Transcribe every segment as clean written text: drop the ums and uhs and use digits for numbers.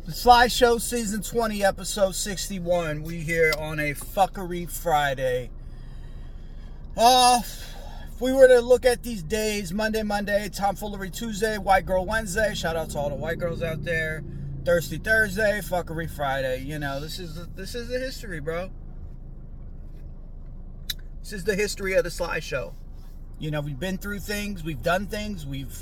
The Sly Show, Season 20, Episode 61. We here on a Fuckery Friday. If we were to look at these days, Monday, Tomfoolery Tuesday, White Girl Wednesday, shout out to all the white girls out there. Thirsty Thursday, Fuckery Friday. You know, this is the history, bro. This is the history of the Sly Show. You know, we've been through things, we've done things,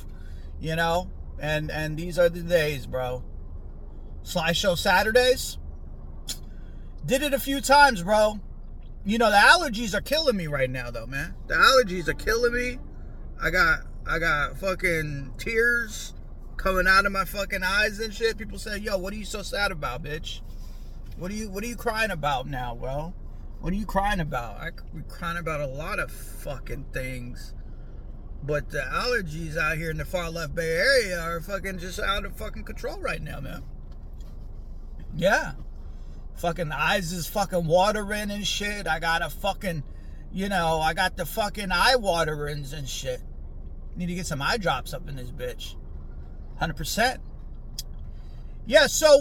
and these are the days, bro. Sly Show Saturdays. Did it a few times, bro. You know, the allergies are killing me right now, though, man. The allergies are killing me. I got fucking tears coming out of my fucking eyes and shit. People say, yo, what are you so sad about, bitch? What are you crying about now, bro? What are you crying about? We're crying about a lot of fucking things. But the allergies out here in the far left Bay Area are fucking just out of fucking control right now, man. Yeah. Fucking eyes is fucking watering and shit. I got a fucking, I got the fucking eye waterings and shit. Need to get some eye drops up in this bitch. 100%. Yeah, so,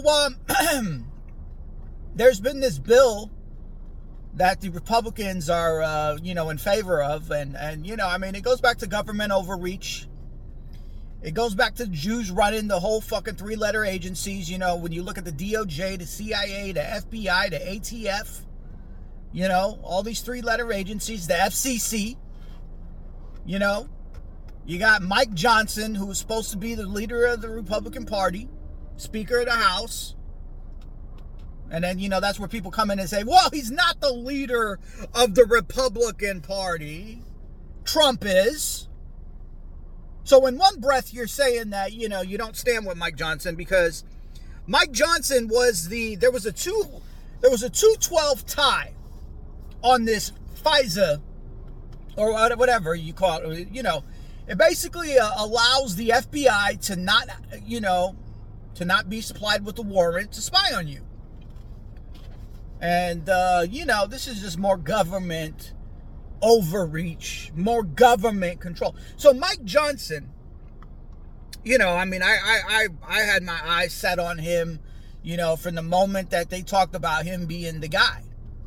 there's been this bill that the Republicans are, in favor of. And it goes back to government overreach. It goes back to the Jews running the whole fucking three-letter agencies. You know, when you look at the DOJ, the CIA, the FBI, the ATF, all these three-letter agencies, the FCC, you got Mike Johnson, who was supposed to be the leader of the Republican Party, Speaker of the House. And then, that's where people come in and say, well, he's not the leader of the Republican Party. Trump is. So in one breath, you're saying that, you don't stand with Mike Johnson because Mike Johnson there was a 2-12 tie on this FISA or whatever you call it. It basically allows the FBI to not be supplied with a warrant to spy on you. And, this is just more government overreach, more government control. So Mike Johnson, I had my eyes set on him, from the moment that they talked about him being the guy.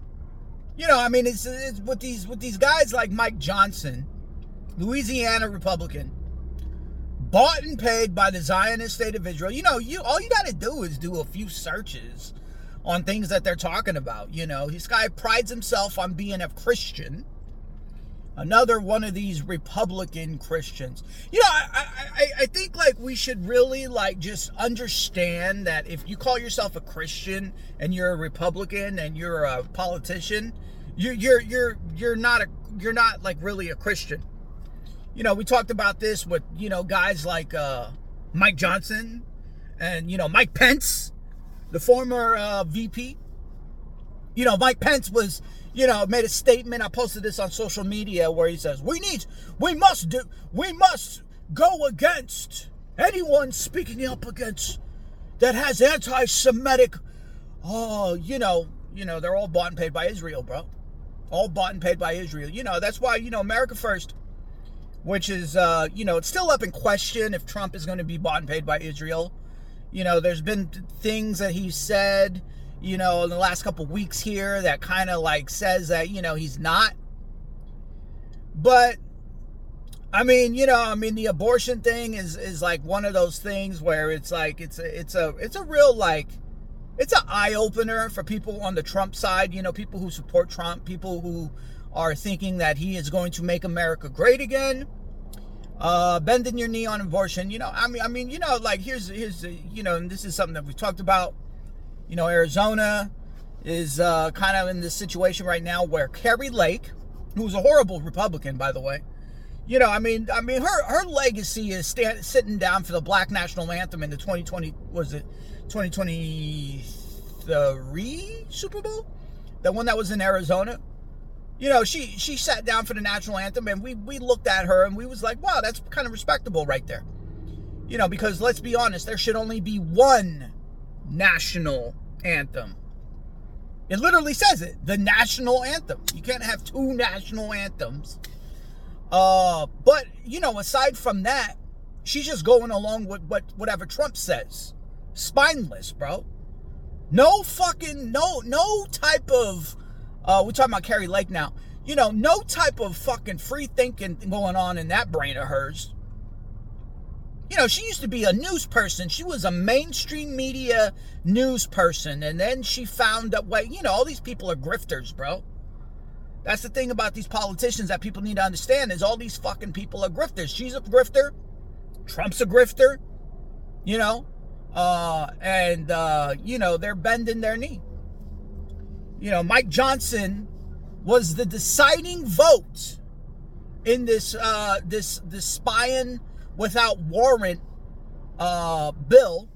It's with these guys like Mike Johnson, Louisiana Republican, bought and paid by the Zionist state of Israel. All you got to do is do a few searches on things that they're talking about. This guy prides himself on being a Christian. Another one of these Republican Christians. I think we should really just understand that if you call yourself a Christian and you're a Republican and you're a politician, you're not really a Christian. We talked about this with guys like Mike Johnson and Mike Pence, the former VP. Mike Pence was made a statement. I posted this on social media where he says, we must go against anyone speaking up against that has anti-Semitic. They're all bought and paid by Israel, bro. All bought and paid by Israel. That's why, America First, which is, it's still up in question if Trump is going to be bought and paid by Israel. There's been things that he said, in the last couple weeks here that kind of says that, he's not. But, the abortion thing is one of those things where it's it's a real, it's an eye-opener for people on the Trump side, people who support Trump, people who are thinking that he is going to make America great again. Bending your knee on abortion, here's and this is something that we've talked about. Arizona is kind of in this situation right now where Carrie Lake, who's a horrible Republican, by the way, her legacy is sitting down for the Black National Anthem in the 2023 Super Bowl, the one that was in Arizona. She sat down for the national anthem, and we looked at her and we was like, wow, that's kind of respectable right there. Because let's be honest, there should only be one national anthem. It literally says it, the national anthem. You can't have two national anthems. But, aside from that, she's just going along with whatever Trump says. spineless, bro. No fucking, no type of, we're talking about Carrie Lake now. You know, no type of fucking free thinking going on in that brain of hers. You know, she used to be a news person. She was a mainstream media news person. And then she found a way, you know, all these people are grifters, bro. That's the thing about these politicians that people need to understand is all these fucking people are grifters. She's a grifter. Trump's a grifter. You know, you know, they're bending their knee. You know, Mike Johnson was the deciding vote in this spying without warrant bill.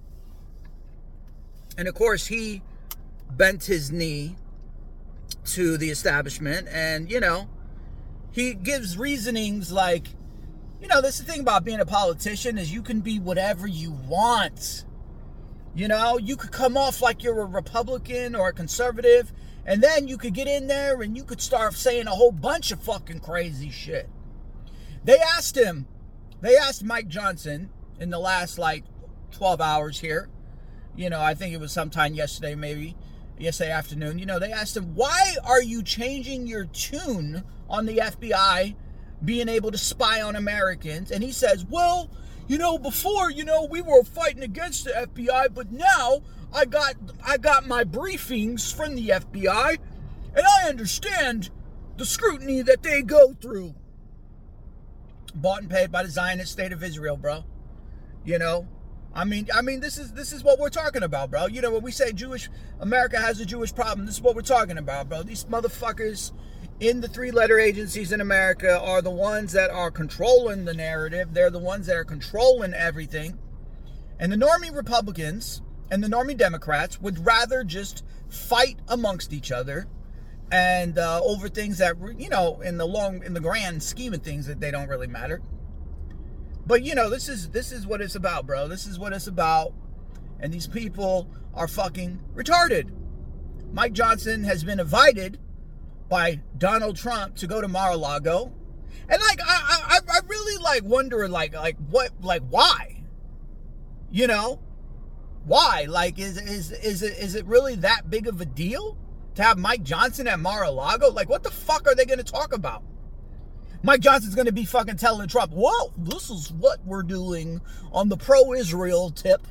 And of course, he bent his knee to the establishment. And, you know, he gives reasonings like, you know, this is the thing about being a politician is you can be whatever you want. You know, you could come off like you're a Republican or a conservative, and then you could get in there and you could start saying a whole bunch of fucking crazy shit. They asked Mike Johnson in the last, like, 12 hours here. You know, I think it was sometime yesterday, maybe, yesterday afternoon. You know, they asked him, why are you changing your tune on the FBI being able to spy on Americans? And he says, well, you know, before, you know, we were fighting against the FBI, but now I got my briefings from the FBI, and I understand the scrutiny that they go through. Bought and paid by the Zionist state of Israel, bro. You know, I mean, this is what we're talking about, bro. You know, when we say America has a Jewish problem, this is what we're talking about, bro. These motherfuckers in the three-letter agencies in America are the ones that are controlling the narrative. They're the ones that are controlling everything. And the normie Republicans and the normie Democrats would rather just fight amongst each other and over things that, you know, in the grand scheme of things, that they don't really matter. But, you know, this is what it's about, bro. This is what it's about. And these people are fucking retarded. Mike Johnson has been invited by Donald Trump to go to Mar-a-Lago. And, like, I really, like, wonder, like, why? You know? Why? Like, is it really that big of a deal to have Mike Johnson at Mar-a-Lago? Like, what the fuck are they going to talk about? Mike Johnson's going to be fucking telling Trump, well, this is what we're doing on the pro-Israel tip.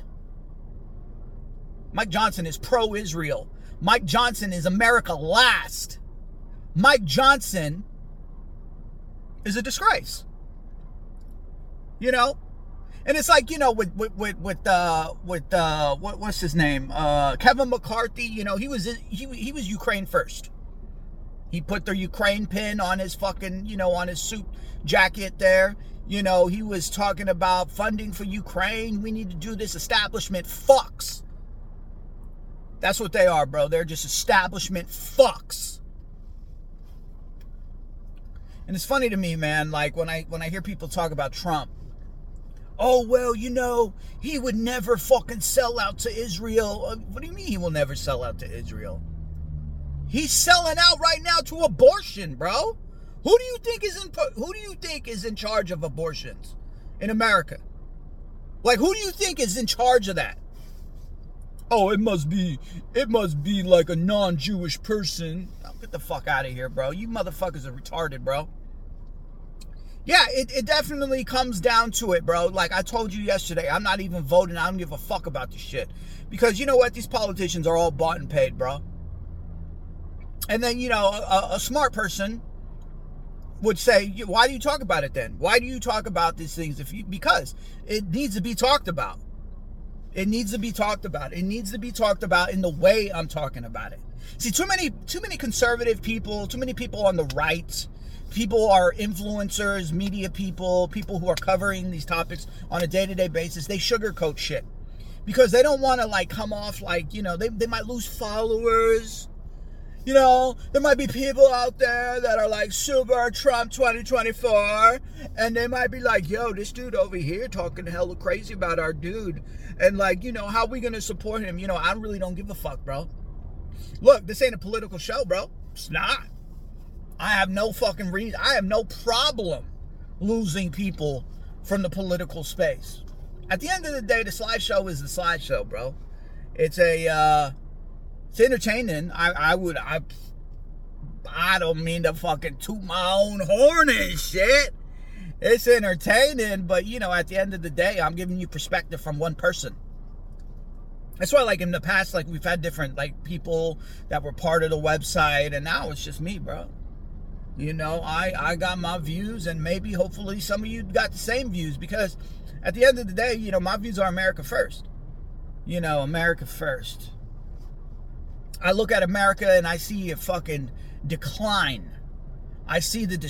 Mike Johnson is pro-Israel. Mike Johnson is America last. Mike Johnson is a disgrace. You know? And it's like, you know, with what's his name? Kevin McCarthy, you know, he was Ukraine first. He put the Ukraine pin on his fucking, you know, on his suit jacket there. You know, he was talking about funding for Ukraine. We need to do this. Establishment fucks. That's what they are, bro. They're just establishment fucks. And it's funny to me, man, like when I hear people talk about Trump. Oh, well, you know, he would never fucking sell out to Israel. What do you mean he will never sell out to Israel? He's selling out right now to abortion, bro. Who do you think is in charge of abortions in America? Like, who do you think is in charge of that? Oh, it must be like a non-Jewish person. Oh, get the fuck out of here, bro. You motherfuckers are retarded, bro. Yeah, it definitely comes down to it, bro. Like I told you yesterday, I'm not even voting. I don't give a fuck about this shit. Because you know what? These politicians are all bought and paid, bro. And then, you know, a smart person would say, why do you talk about it then? Why do you talk about these things? Because it needs to be talked about. It needs to be talked about. It needs to be talked about in the way I'm talking about it. See, too many conservative people, too many people on the right, people are influencers, media people who are covering these topics on a day-to-day basis. They sugarcoat shit because they don't want to, like, come off like, you know, they might lose followers. You know, there might be people out there that are like super Trump 2024, and they might be like, yo, this dude over here talking hella crazy about our dude, and like, you know, how we gonna support him? You know, I really don't give a fuck, bro. Look, this ain't a political show, bro. It's not. I have no fucking reason. I have no problem losing people from the political space. At the end of the day, the slideshow is the slideshow, bro. It's it's entertaining. I don't mean to fucking toot my own horn and shit. It's entertaining, but you know, at the end of the day, I'm giving you perspective from one person. That's why, like, in the past, like, we've had different, like, people that were part of the website, and now it's just me, bro. You know, I got my views, and maybe, hopefully, some of you got the same views, because at the end of the day, you know, my views are America first. You know, America first. I look at America, and I see a fucking decline. I see the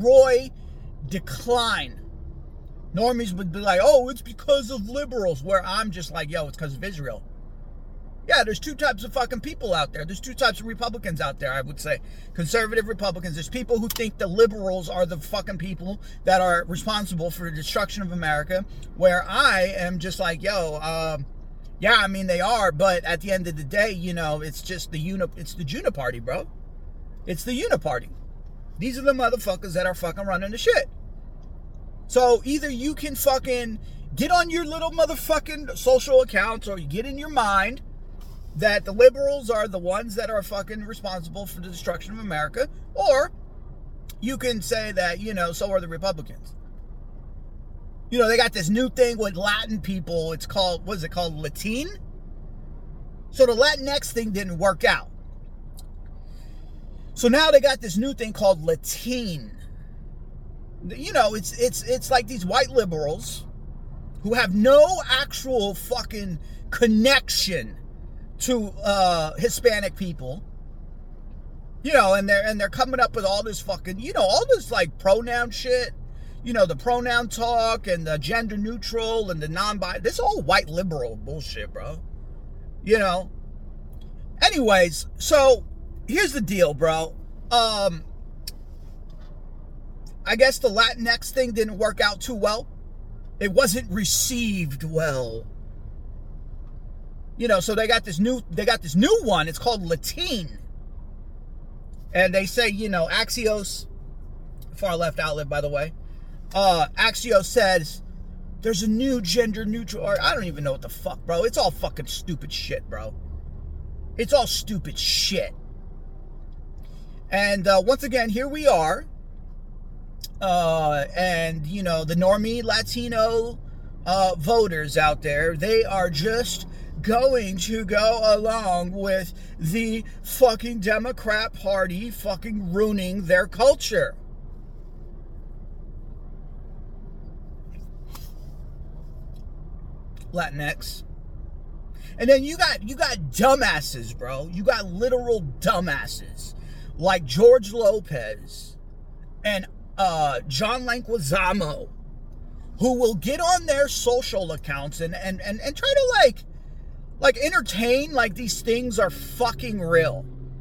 decline. Normies would be like, oh, it's because of liberals, where I'm just like, yo, it's because of Israel. Yeah, there's two types of fucking people out there. There's two types of Republicans out there, I would say. Conservative Republicans. There's people who think the liberals are the fucking people that are responsible for the destruction of America, where I am just like, yo, yeah, I mean, they are, but at the end of the day, you know, it's just the Uniparty, bro. It's the Uniparty. These are the motherfuckers that are fucking running the shit. So either you can fucking get on your little motherfucking social accounts, or you get in your mind that the liberals are the ones that are fucking responsible for the destruction of America, or you can say that, you know, so are the Republicans. You know, they got this new thing with Latin people. It's called, what is it called? Latin? So the Latinx thing didn't work out. So now they got this new thing called Latin. You know, it's like these white liberals who have no actual fucking connection to Hispanic people. You know, and they're coming up with all this fucking, you know, all this like pronoun shit. You know, the pronoun talk and the gender neutral and the non-binary. This all white liberal bullshit, bro. You know. Anyways, so here's the deal, bro. I guess the Latinx thing didn't work out too well. It wasn't received well. You know, so they got this new one. It's called Latin. And they say, you know, Axios, far left outlet, by the way. Axios says there's a new gender neutral, or I don't even know what the fuck, bro. It's all fucking stupid shit, bro. It's all stupid shit. And once again, here we are. And, you know, the normie Latino voters out there, they are just going to go along with the fucking Democrat Party fucking ruining their culture. Latinx. And then you got dumbasses, bro. You got literal dumbasses like George Lopez and John Leguizamo, who will get on their social accounts and try to like entertain like these things are fucking real.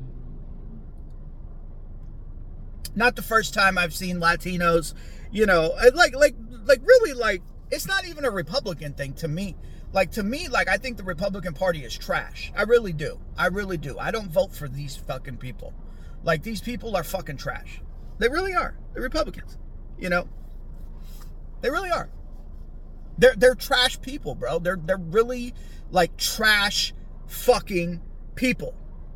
Not the first time I've seen Latinos, you know, like really, like, it's not even a Republican thing to me. Like, to me, like, I think the Republican Party is trash. I really do. I really do. I don't vote for these fucking people. Like, these people are fucking trash. They really are. They're Republicans. You know? They really are. They're trash people, bro. They're really, like, trash fucking people.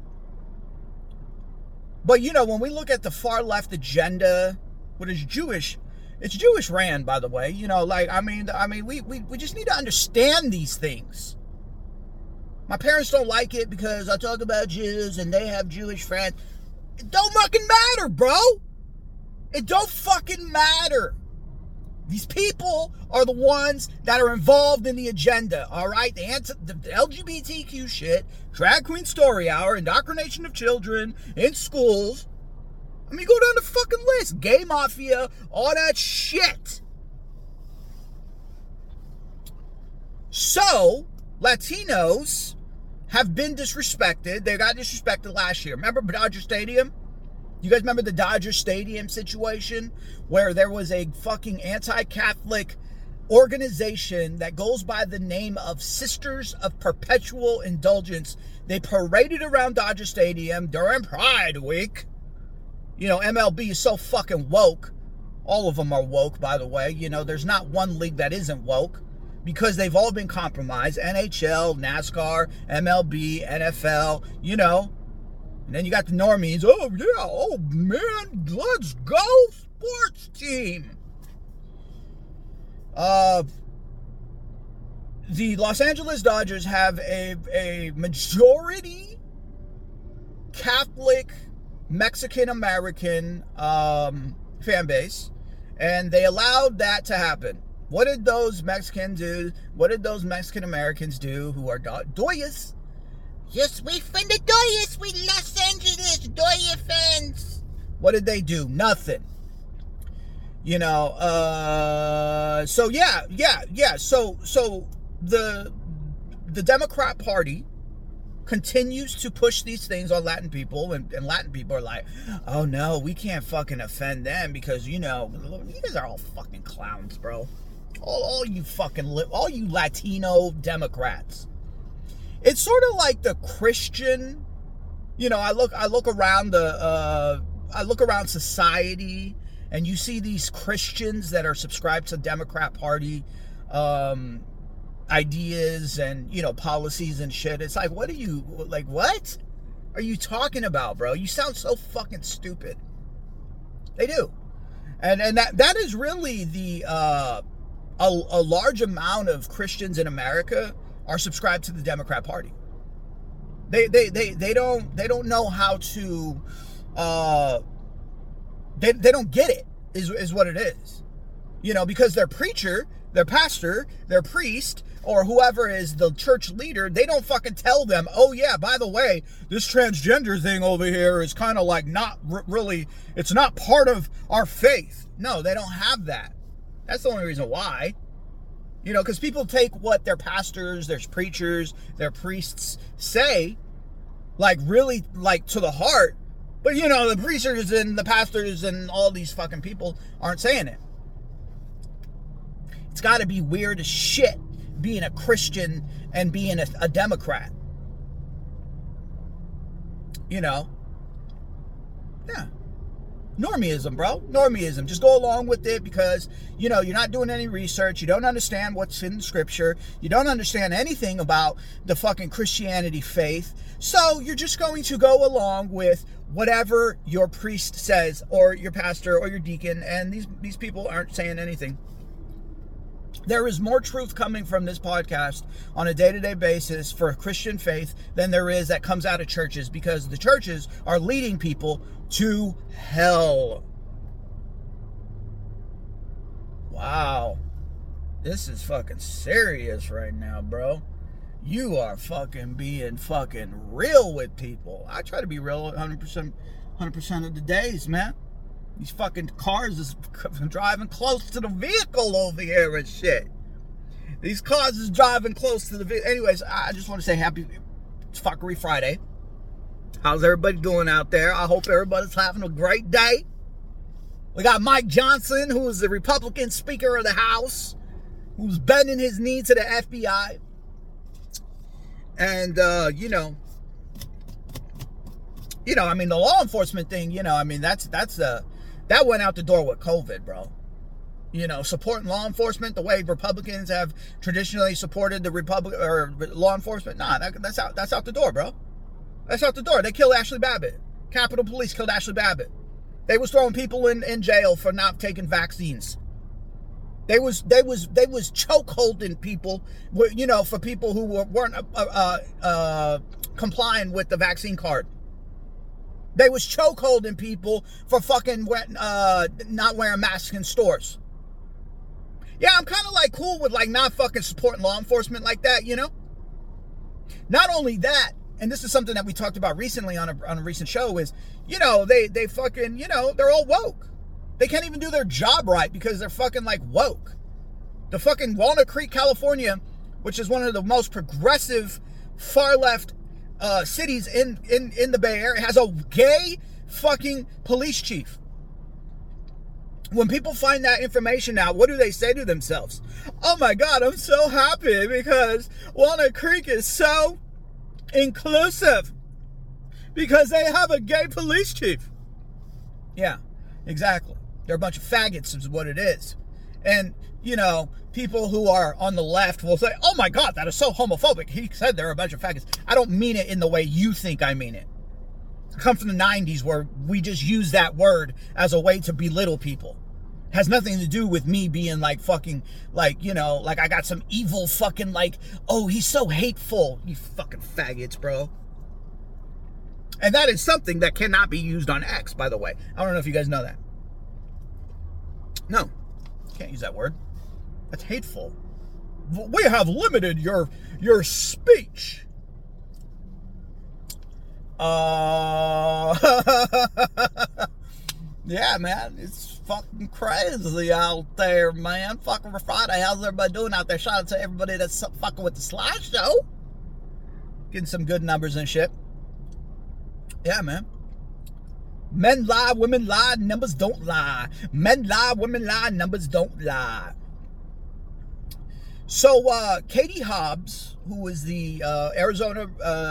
But, you know, when we look at the far left agenda, what is Jewish, it's Jewish ran, by the way. You know, like, I mean, we just need to understand these things. My parents don't like it because I talk about Jews and they have Jewish friends. It don't fucking matter, bro. It don't fucking matter. These people are the ones that are involved in the agenda, all right? The LGBTQ shit, drag queen story hour, indoctrination of children in schools. I mean, go down the fucking list. Gay mafia, all that shit. So, Latinos have been disrespected. They got disrespected last year. Remember Dodger Stadium? You guys remember the Dodger Stadium situation where there was a fucking anti-Catholic organization that goes by the name of Sisters of Perpetual Indulgence? They paraded around Dodger Stadium during Pride Week. You know, MLB is so fucking woke. All of them are woke, by the way. You know, there's not one league that isn't woke. because they've all been compromised. NHL, NASCAR, MLB, NFL, you know. And then you got the normies. Oh, yeah. Oh, man. Let's go, sports team. The Los Angeles Dodgers have a majority Catholic Mexican-American fan base. And they allowed that to happen. What did those Mexicans do? What did those Mexican-Americans do who are Doyas? Yes, we from the Doyas. We Los Angeles Doya fans. What did they do? Nothing. You know, so yeah. So the Democrat Party continues to push these things on Latin people, and Latin people are like, oh no, we can't fucking offend them because, you know, you guys are all fucking clowns, bro. All you Latino Democrats. It's sort of like the Christian, you know, I look around society, and you see these Christians that are subscribed to Democrat Party ideas and, you know, policies and shit. It's like, what are you talking about, bro? You sound so fucking stupid. They do. And that is really the a large amount of Christians in America are subscribed to the Democrat Party. They don't know how to they don't get it is what it is. You know, because their preacher, their pastor, their priest, or whoever is the church leader, they don't fucking tell them, oh yeah, by the way, this transgender thing over here is kind of like not really, it's not part of our faith. No, they don't have that. That's the only reason why. You know, because people take what their pastors, their preachers, their priests say, like really like to the heart. But you know, the preachers and the pastors and all these fucking people aren't saying it. It's got to be weird as shit being a Christian and being a Democrat. You know? Yeah. Normieism, bro. Normieism. Just go along with it because, you know, you're not doing any research. You don't understand what's in the scripture. You don't understand anything about the fucking Christianity faith. So you're just going to go along with whatever your priest says or your pastor or your deacon, and these people aren't saying anything. There is more truth coming from this podcast on a day-to-day basis for Christian faith than there is that comes out of churches, because the churches are leading people to hell. Wow. This is fucking serious right now, bro. You are fucking being fucking real with people. I try to be real 100% of the days, man. These fucking cars is driving close to the vehicle over here and shit. These cars is driving close to the vehicle. Anyways, I just want to say happy fuckery Friday. How's everybody doing out there? I hope everybody's having a great day. We got Mike Johnson, who is the Republican Speaker of the House, who's bending his knee to the FBI. And, you know, I mean, the law enforcement thing, you know, I mean, that went out the door with COVID, bro. You know, supporting law enforcement the way Republicans have traditionally supported the law enforcement. Nah, that's out the door, bro. That's out the door. They killed Ashley Babbitt. Capitol Police killed Ashley Babbitt. They was throwing people in jail for not taking vaccines. They was chokeholding people, you know, for people who weren't complying with the vaccine card. They was chokeholding people for fucking not wearing masks in stores. Yeah, I'm kind of like cool with like not fucking supporting law enforcement like that, you know? Not only that, and this is something that we talked about recently on a recent show, is, you know, they fucking, you know, they're all woke. They can't even do their job right because they're fucking like woke. The fucking Walnut Creek, California, which is one of the most progressive far left cities in the Bay Area, has a gay fucking police chief. When people find that information out, what do they say to themselves? Oh my God, I'm so happy because Walnut Creek is so inclusive because they have a gay police chief. Yeah, exactly. They're a bunch of faggots is what it is. And, you know, people who are on the left will say, oh my God, that is so homophobic. He said they're a bunch of faggots. I don't mean it in the way you think I mean it. I come from the 90s where we just use that word as a way to belittle people. It has nothing to do with me being like fucking, like, you know, like I got some evil fucking like, oh, he's so hateful. You fucking faggots, bro. And that is something that cannot be used on X, by the way. I don't know if you guys know that. No, can't use that word. That's hateful. We have limited your speech. Yeah, man, it's fucking crazy out there, man. Fucking Friday. How's everybody doing out there? Shout out to everybody that's fucking with the slideshow. Getting some good numbers and shit. Yeah, man. Men lie, women lie, numbers don't lie. Men lie, women lie, numbers don't lie. So, Katie Hobbs, who is the Arizona...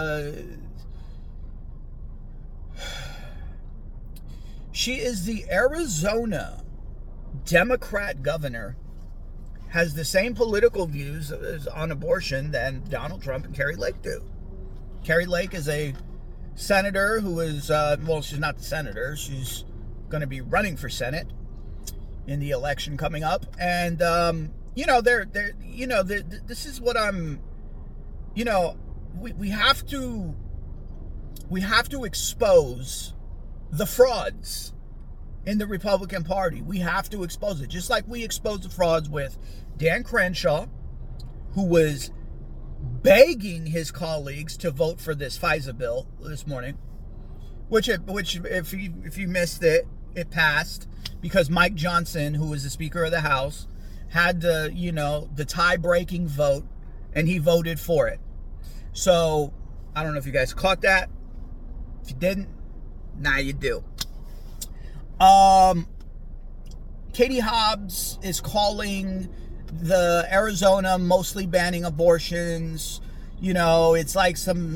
she is the Arizona Democrat governor, has the same political views on abortion than Donald Trump and Kari Lake do. Kari Lake is a senator who is, well, she's not the senator. She's going to be running for Senate in the election coming up. And, you know, this is what I'm, you know, we have to expose the frauds in the Republican Party. We have to expose it. Just like we exposed the frauds with Dan Crenshaw, who was begging his colleagues to vote for this FISA bill this morning, which if you missed it, it passed because Mike Johnson, who was the Speaker of the House, had the, you know, the tie-breaking vote, and he voted for it. So I don't know if you guys caught that. If you didn't, now you do. Katie Hobbs is calling the Arizona mostly banning abortions. You know, it's like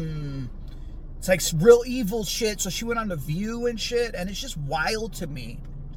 real evil shit. So she went on The View and shit, and it's just wild to me.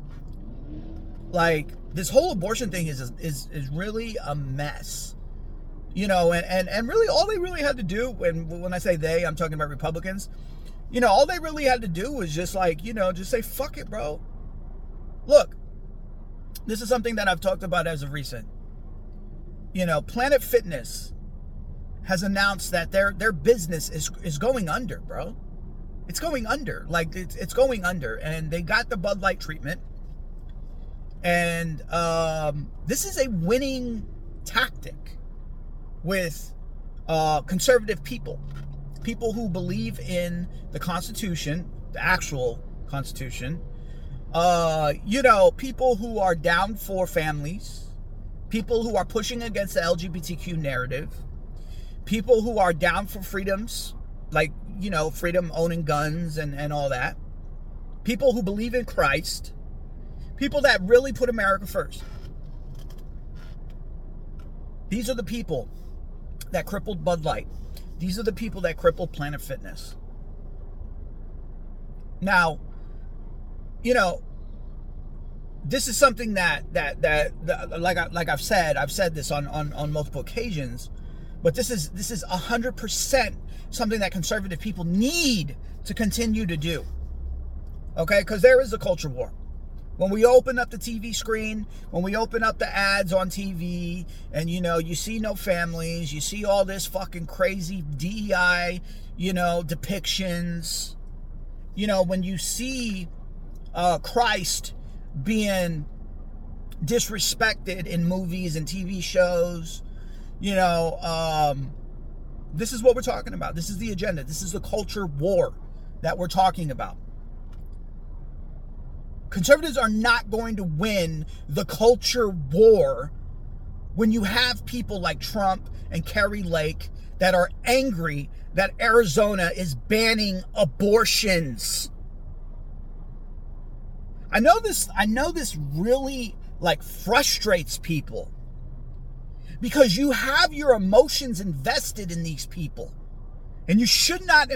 Like, this whole abortion thing is really a mess. You know, and really all they really had to do, when I say they, I'm talking about Republicans, you know, all they really had to do was just like, you know, just say, fuck it, bro. Look, this is something that I've talked about as of recent. You know, Planet Fitness has announced that their business is going under, bro. It's going under. Like, it's going under. And they got the Bud Light treatment. And this is a winning tactic with conservative people. People who believe in the Constitution, the actual Constitution. You know, people who are down for families. People who are pushing against the LGBTQ narrative. People who are down for freedoms, like, you know, freedom owning guns and all that. People who believe in Christ. People that really put America first. These are the people that crippled Bud Light. These are the people that crippled Planet Fitness. Now, you know, this is something that like I've said this on multiple occasions, but this is 100% something that conservative people need to continue to do. Okay, because there is a culture war. When we open up the TV screen, when we open up the ads on TV, and, you know, you see no families, you see all this fucking crazy DEI, you know, depictions. You know, when you see Christ being disrespected in movies and TV shows, you know, this is what we're talking about. This is the agenda. This is the culture war that we're talking about. Conservatives are not going to win the culture war when you have people like Trump and Kari Lake that are angry that Arizona is banning abortions. I know this really like frustrates people because you have your emotions invested in these people, and you should not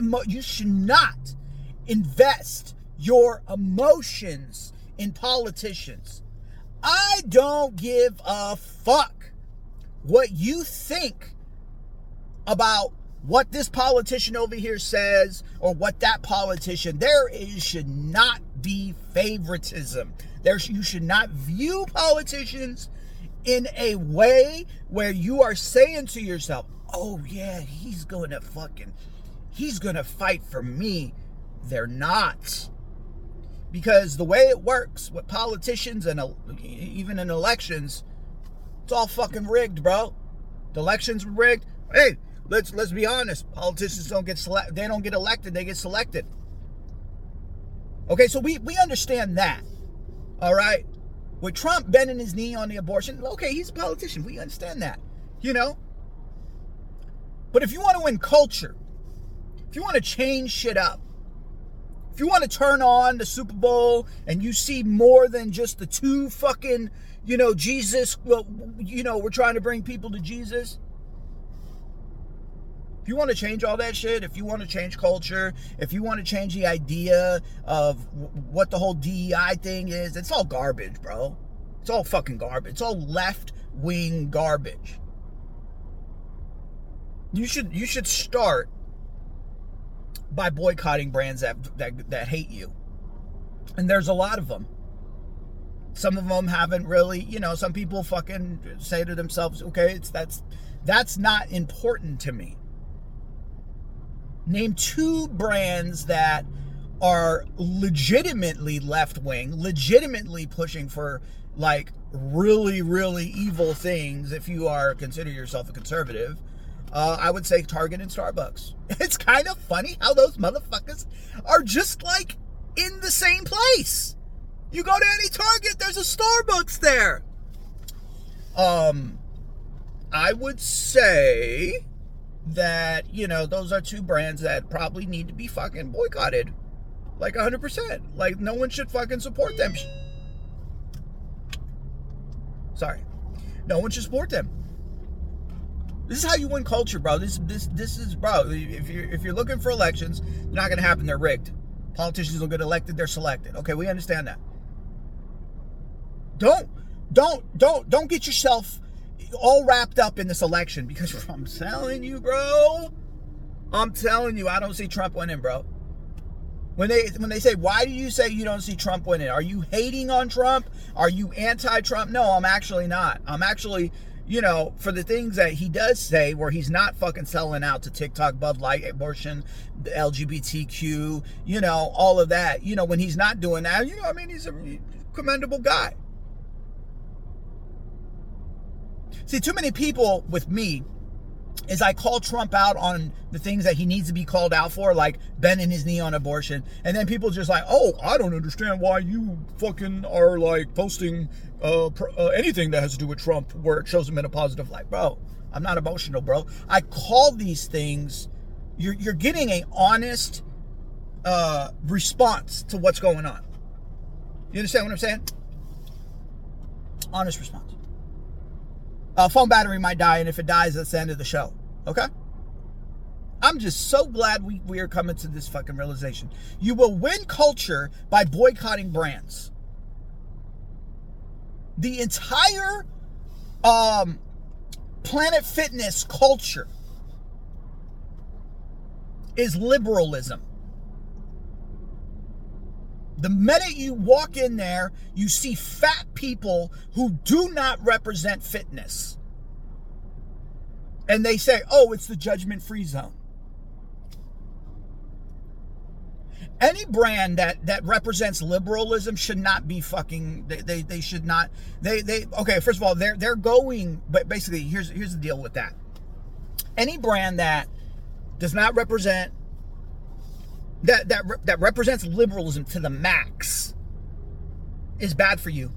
invest your emotions in politicians. I don't give a fuck what you think about what this politician over here says or what that politician. Should not be favoritism. You should not view politicians in a way where you are saying to yourself, oh yeah, he's gonna fight for me. They're not. Because the way it works with politicians and even in elections, it's all fucking rigged, bro. The elections were rigged. Hey, let's be honest. Politicians don't get elected, they get selected. Okay, so we understand that. All right? With Trump bending his knee on the abortion, okay, he's a politician. We understand that. You know? But if you want to win culture, if you want to change shit up, if you want to turn on the Super Bowl and you see more than just the two fucking, Jesus, we're trying to bring people to Jesus. If you want to change all that shit, if you want to change culture, if you want to change the idea of what the whole DEI thing is, it's all garbage, bro. It's all fucking garbage. It's all left-wing garbage. You should start by boycotting brands that hate you. And there's a lot of them. Some of them haven't really, some people fucking say to themselves, okay, that's not important to me. Name 2 brands that are legitimately left-wing, legitimately pushing for like really, really evil things if you consider yourself a conservative. I would say Target and Starbucks. It's kind of funny how those motherfuckers are just like in the same place. You go to any Target, there's a Starbucks there. I would say that, those are 2 brands that probably need to be fucking boycotted. Like 100%. Like no one should fucking support them. Sorry. No one should support them. This is how you win culture, bro. This is, bro. If you're looking for elections, they're not gonna happen. They're rigged. Politicians will get elected. They're selected. Okay, we understand that. Don't get yourself all wrapped up in this election because I'm telling you, bro. I'm telling you, I don't see Trump winning, bro. When they say, why do you say you don't see Trump winning? Are you hating on Trump? Are you anti-Trump? No, I'm actually not. I'm actually, for the things that he does say where he's not fucking selling out to TikTok, Bud Light, abortion, the LGBTQ, all of that. When he's not doing that, he's a commendable guy. See, too many people with me is I call Trump out on the things that he needs to be called out for, like bending his knee on abortion. And then people just like, oh, I don't understand why you fucking are like posting anything that has to do with Trump where it shows him in a positive light. Bro, I'm not emotional, bro. I call these things, you're getting an honest response to what's going on. You understand what I'm saying? Honest response. Phone battery might die, and if it dies, that's the end of the show. Okay? I'm just so glad we are coming to this fucking realization. You will win culture by boycotting brands. The entire Planet Fitness culture is liberalism. The minute you walk in there, you see fat people who do not represent fitness. And they say, oh, it's the judgment-free zone. Any brand that represents liberalism should not be fucking, they should not, okay, first of all, they're going, but basically, here's the deal with that. Any brand that does not represent that represents liberalism to the max is bad for you.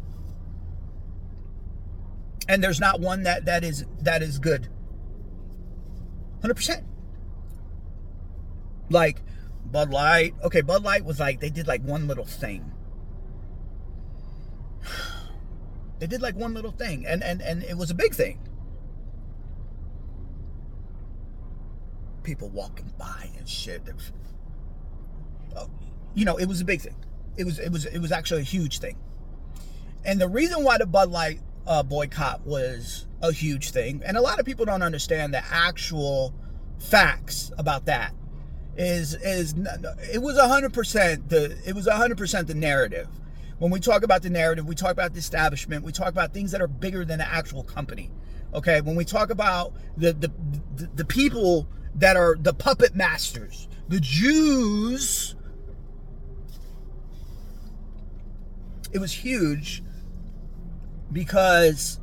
And there's not one that is good. 100%. Like Bud Light. Okay, Bud Light was like, they did like one little thing. They did like one little thing. And it was a big thing. People walking by and shit. It was a big thing. It was actually a huge thing. And the reason why the Bud Light boycott was a huge thing, and a lot of people don't understand the actual facts about that, is it was 100% the narrative. When we talk about the narrative, we talk about the establishment, we talk about things that are bigger than the actual company. Okay, when we talk about the people that are the puppet masters, the Jews, it was huge because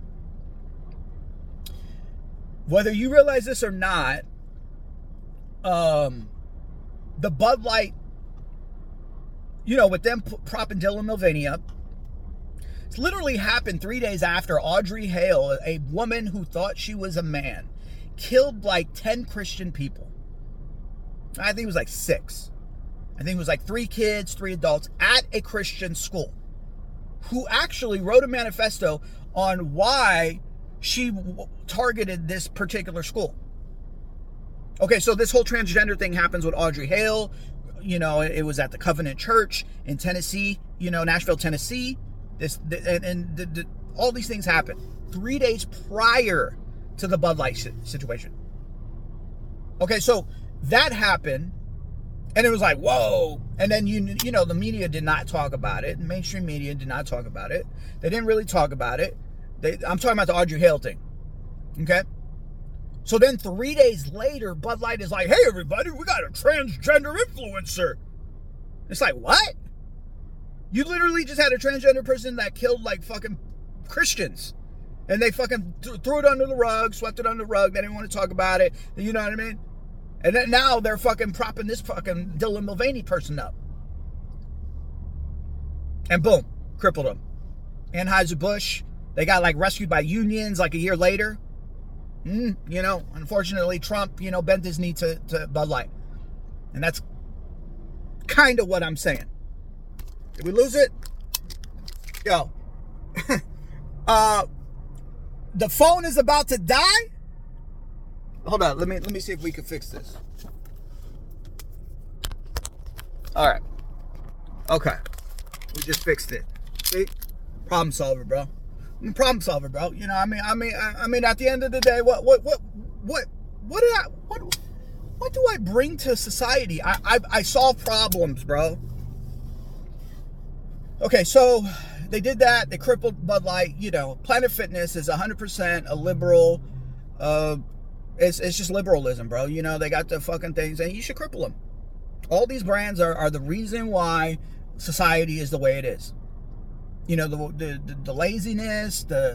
whether you realize this or not, the Bud Light, with them propping Dylan Mulvaney up, it's literally happened 3 days after Audrey Hale, a woman who thought she was a man, killed like 10 Christian people. I think it was like 6. I think it was like 3 kids, 3 adults at a Christian school, who actually wrote a manifesto on why she targeted this particular school. Okay, so this whole transgender thing happens with Audrey Hale. It was at the Covenant Church in Tennessee, Nashville, Tennessee. All these things happened 3 days prior to the Bud Light situation. Okay, so that happened, and it was like, whoa. And then, the media did not talk about it. Mainstream media did not talk about it. They didn't really talk about it. I'm talking about the Audrey Hale thing. Okay? So then 3 days later, Bud Light is like, hey, everybody, we got a transgender influencer. It's like, what? You literally just had a transgender person that killed like fucking Christians. And they fucking threw it under the rug, swept it under the rug. They didn't want to talk about it. You know what I mean? And then now they're fucking propping this fucking Dylan Mulvaney person up. And boom, crippled him. Anheuser-Busch, they got like rescued by unions like a year later. Unfortunately, Trump, bent his knee to Bud Light. And that's kind of what I'm saying. Did we lose it? Yo. The phone is about to die? Hold on, let me see if we can fix this. Alright. Okay. We just fixed it. See? Problem solver, bro. Problem solver, bro. I mean, at the end of the day, what do I bring to society? I solve problems, bro. Okay, so they did that. They crippled Bud Light. Planet Fitness is 100% a liberal. It's just liberalism, bro. They got the fucking things, and you should cripple them. All these brands are the reason why society is the way it is. The laziness, the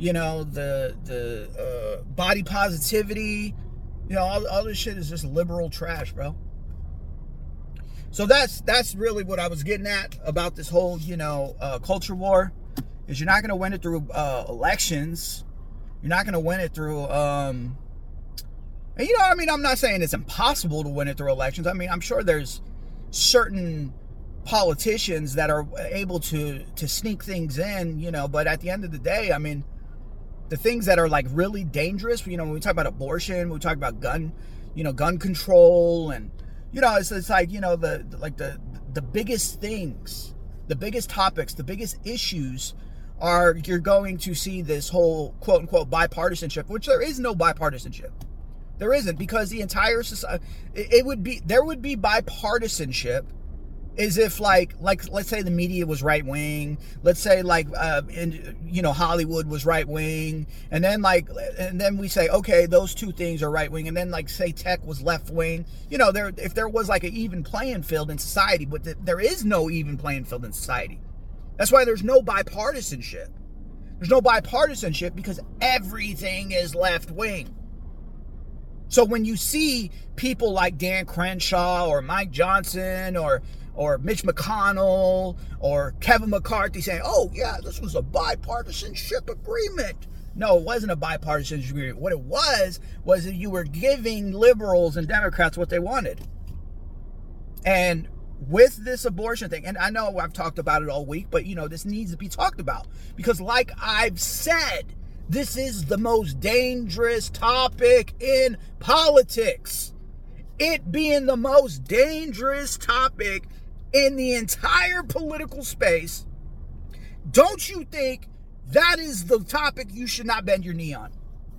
body positivity, all this shit is just liberal trash, bro. So that's really what I was getting at about this whole, culture war, is you're not going to win it through elections. You're not going to win it through, and I'm not saying it's impossible to win it through elections. I mean, I'm sure there's certain politicians that are able to sneak things in, but at the end of the day, I mean, the things that are like really dangerous, when we talk about abortion, we talk about gun control, and it's like, the biggest things, the biggest topics, the biggest issues are, you're going to see this whole quote unquote bipartisanship, which there is no bipartisanship. There isn't, because the entire society, there would be bipartisanship is if like let's say the media was right wing, let's say Hollywood was right wing, and then we say, okay, those two things are right wing, and then say tech was left wing. If there was like an even playing field in society, but there is no even playing field in society. That's why there's no bipartisanship. There's no bipartisanship because everything is left wing. So when you see people like Dan Crenshaw or Mike Johnson or Mitch McConnell or Kevin McCarthy saying, oh yeah, this was a bipartisanship agreement. No, it wasn't a bipartisanship agreement. What it was that you were giving liberals and Democrats what they wanted. And with this abortion thing, and I know I've talked about it all week, but this needs to be talked about, because like I've said, this is the most dangerous topic in politics. It being the most dangerous topic in the entire political space Don't you think that is the topic you should not bend your knee on?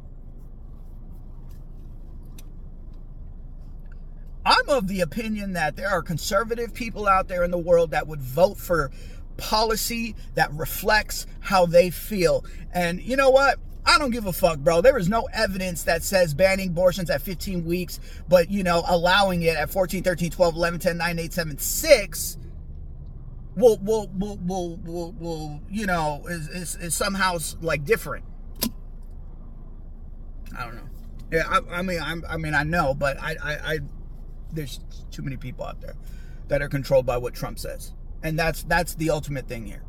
I'm of the opinion that there are conservative people out there in the world that would vote for policy that reflects how they feel. And you know what? I don't give a fuck, bro. There is no evidence that says banning abortions at 15 weeks, but, you know, allowing it at 14, 13, 12, 11, 10, 9, 8, 7, 6 will you know, is somehow like different. I don't know. Yeah, I mean, I know, but I there's too many people out there that are controlled by what Trump says. And that's the ultimate thing here.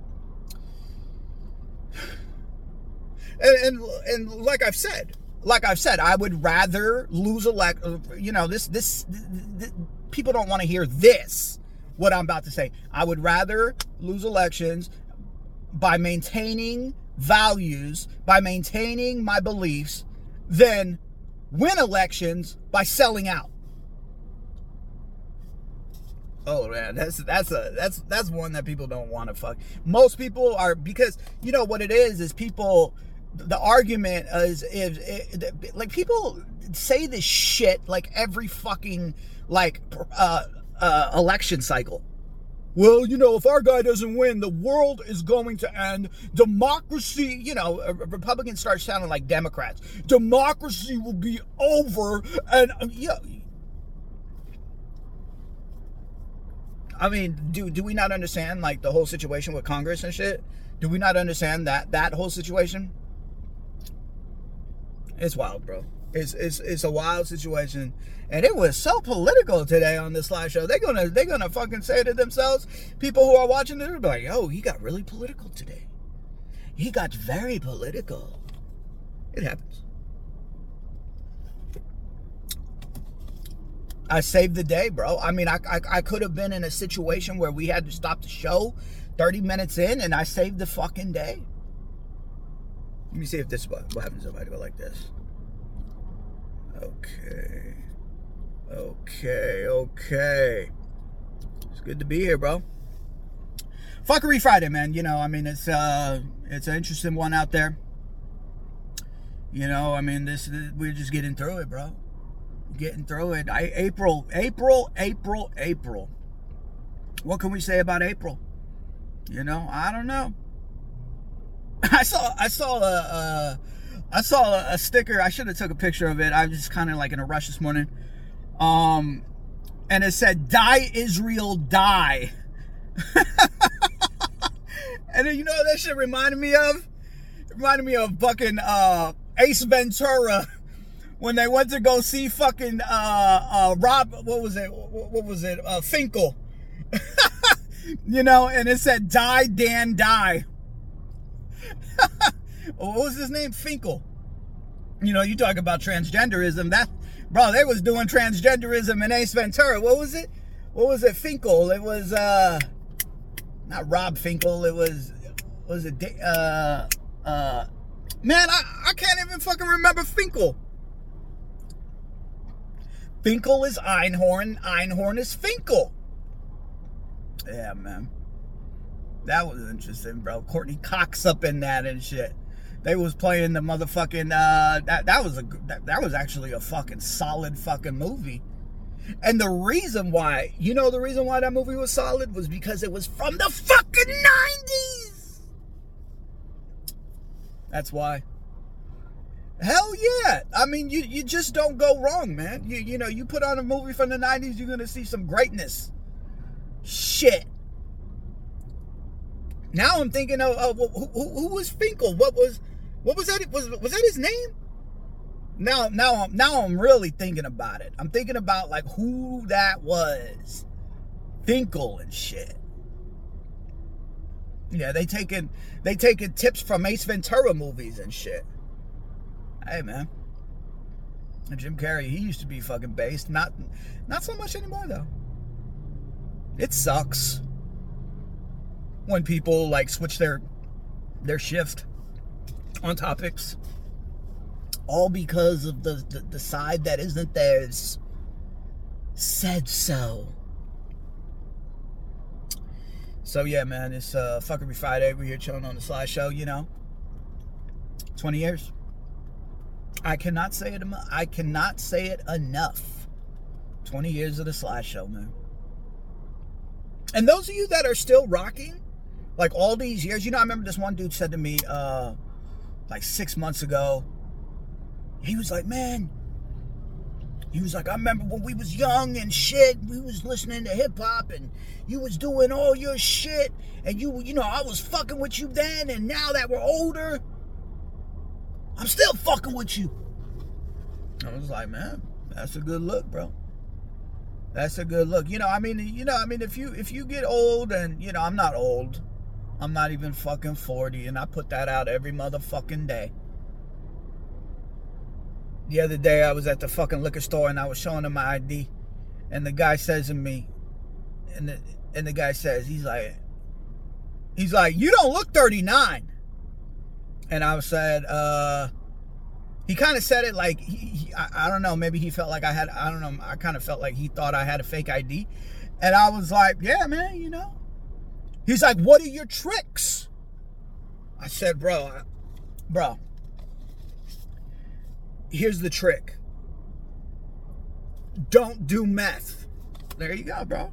And like I've said, I would rather lose you know, this people don't want to hear this, what I'm about to say. I would rather lose elections by maintaining values, by maintaining my beliefs, than win elections by selling out. Oh man, that's one that people don't want to fuck. Most people are, because you know what it is people. The argument is like people say this shit like every fucking like election cycle. Well, you know, if our guy doesn't win, the world is going to end. Democracy, you know, Republicans start sounding like Democrats. Democracy will be over, and yeah. I mean, do we not understand like the whole situation with Congress and shit? Do we not understand that whole situation? It's wild, bro. It's a wild situation, and it was so political today on this live show. They're gonna fucking say to themselves, people who are watching this, they'll be like, "Oh, he got really political today. He got very political." It happens. I saved the day, bro. I mean, I could have been in a situation where we had to stop the show 30 minutes in, and I saved the fucking day. Let me see if this what happens if I go like this. Okay. It's good to be here, bro. Fuckery Friday, man. You know, I mean, it's an interesting one out there. You know, I mean, we're just getting through it, bro. Getting through it. April. What can we say about April? You know, I don't know. I saw a sticker. I should have took a picture of it. I was just kind of like in a rush this morning. And it said, "Die Israel, die." And then, you know what that shit reminded me of? It reminded me of fucking Ace Ventura when they went to go see fucking Rob, what was it? Finkel. You know, and it said, "Die, Dan, die." What was his name? Finkel. You know, you talk about transgenderism. Bro, they was doing transgenderism in Ace Ventura. What was it? Finkel. It was not Rob Finkel. It was it man, I can't even fucking remember Finkel. Finkel is Einhorn. Einhorn is Finkel. Yeah, man. That was interesting, bro. Courtney Cox up in that and shit. They was playing the motherfucking that was actually a fucking solid fucking movie. And the reason why that movie was solid was because it was from the fucking 90s. That's why. Hell yeah. I mean, you just don't go wrong, man. You know, you put on a movie from the 90s, you're gonna see some greatness. Shit. Now I'm thinking of who was Finkel? What was that? Was that his name? Now I'm really thinking about it. I'm thinking about like who that was. Finkel and shit. Yeah, they taking tips from Ace Ventura movies and shit. Hey man. Jim Carrey, he used to be fucking based. Not so much anymore though. It sucks when people like switch their shift on topics, all because of the side that isn't theirs said so. So yeah, man, it's Fuckery Friday. We're here chilling on the Sly Show, you know. 20 years. I cannot say it enough. 20 years of the Sly Show, man. And those of you that are still rocking, like all these years, you know, I remember this one dude said to me, like 6 months ago, he was like, man, he was like, I remember when we was young and shit, we was listening to hip hop and you was doing all your shit and you know, I was fucking with you then, and now that we're older, I'm still fucking with you. I was like, man, that's a good look, bro. That's a good look. You know, I mean, if you get old, and you know, I'm not old. I'm not even fucking 40, and I put that out every motherfucking day. The other day I was at the fucking liquor store and I was showing him my ID, and the guy says to me, and the guy says, he's like, you don't look 39. And I said, he kind of said it like, I don't know, maybe he felt like I don't know, I kind of felt like he thought I had a fake ID. And I was like, yeah, man, you know. He's like, what are your tricks? I said, bro, here's the trick. Don't do meth. There you go, bro.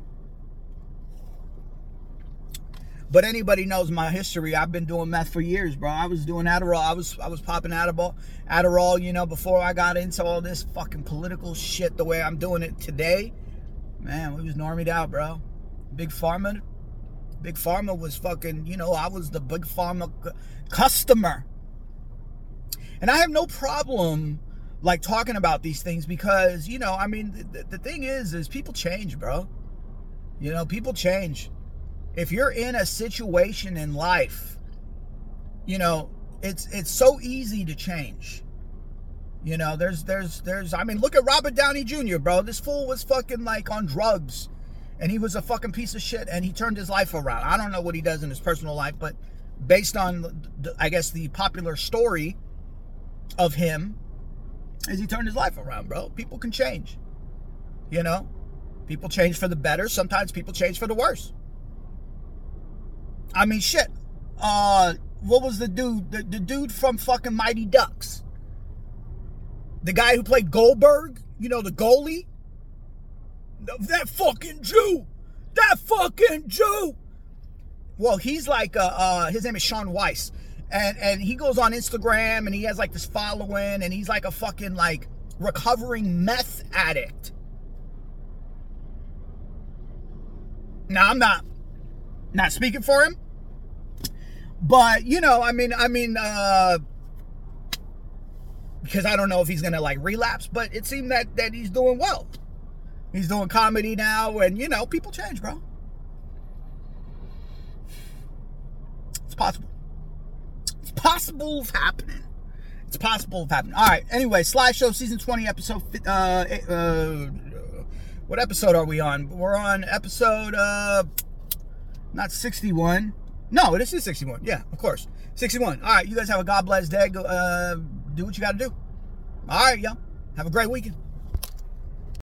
But anybody knows my history. I've been doing meth for years, bro. I was doing Adderall. I was popping Adderall, you know, before I got into all this fucking political shit the way I'm doing it today. Man, we was normied out, bro. Big Pharma was fucking, you know, I was the Big Pharma customer. And I have no problem like talking about these things because, you know, I mean, the thing is people change, bro. You know, people change. If you're in a situation in life, you know, it's so easy to change. You know, there's I mean, look at Robert Downey Jr., bro. This fool was fucking like on drugs and he was a fucking piece of shit and he turned his life around. I don't know what he does in his personal life, but based on, I guess, the popular story of him, is he turned his life around, bro. People can change. You know? People change for the better. Sometimes people change for the worse. I mean, shit. What was the dude? The dude from fucking Mighty Ducks. The guy who played Goldberg. You know, the goalie. That fucking Jew. That fucking Jew. Well, he's like, his name is Sean Weiss. And he goes on Instagram and he has like this following and he's like a fucking like recovering meth addict. Now, I'm not speaking for him, but you know, I mean, because I don't know if he's gonna like relapse, but it seemed that he's doing well. He's doing comedy now, and you know, people change, bro. It's possible. It's possible of happening. It's possible of happening. All right. Anyway, Sly Show season 20 episode. What episode are we on? We're on episode not 61. No, it is 61. Yeah, of course. 61. All right. You guys have a God bless day. Go, do what you got to do. All right, y'all. Have a great weekend.